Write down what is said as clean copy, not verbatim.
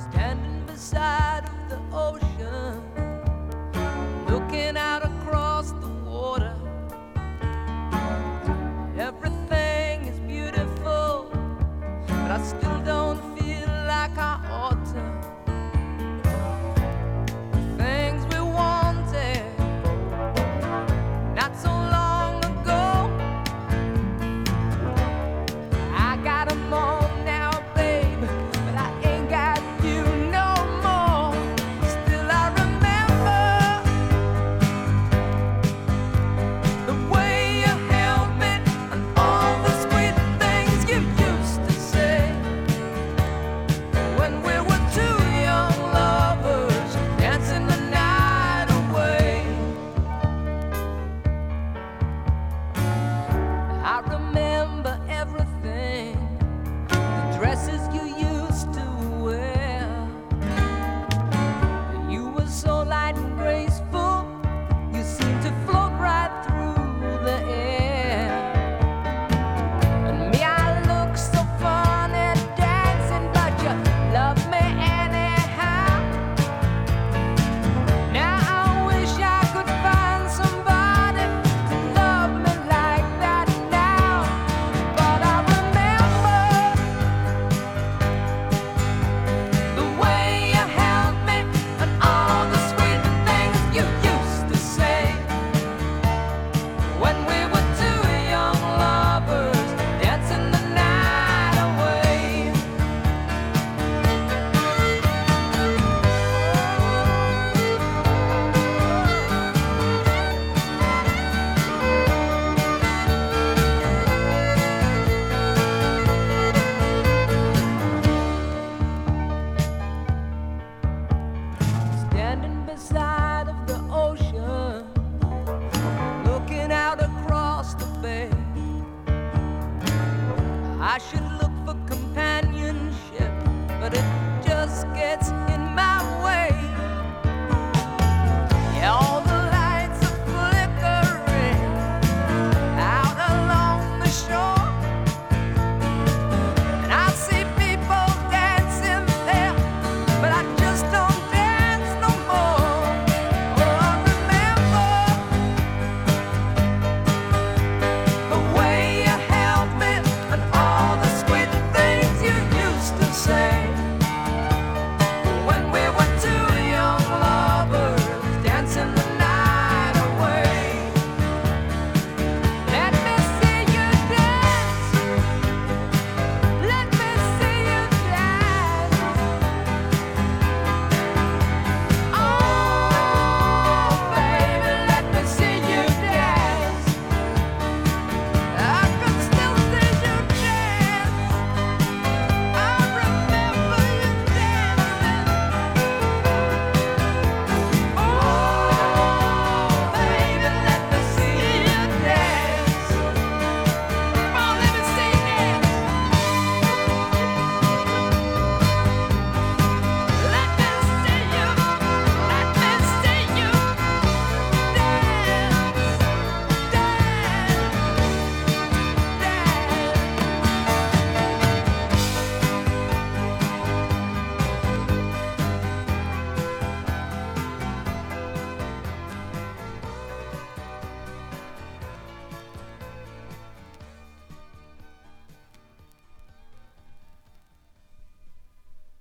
standing beside of the ocean, looking out across the water. Everything is beautiful, but I still don't feel like I ought to. Things we wanted not so long ago, I got 'em all now, babe, but I ain't got you no more. Still I remember the way you held me and all the sweet things you used to say when we were two young lovers dancing the night away. I remember everything, the dresses you used to wear. You were so light and graceful, you seemed to float right through the air. And me, I look so funny dancing, but you love me anyhow. Now I wish I could find somebody to love me like that now. But I remember the way you held me and all the sweet things you used to say when we were two young lovers dancing the night away. Standing beside of the ocean, looking out across the bay. I should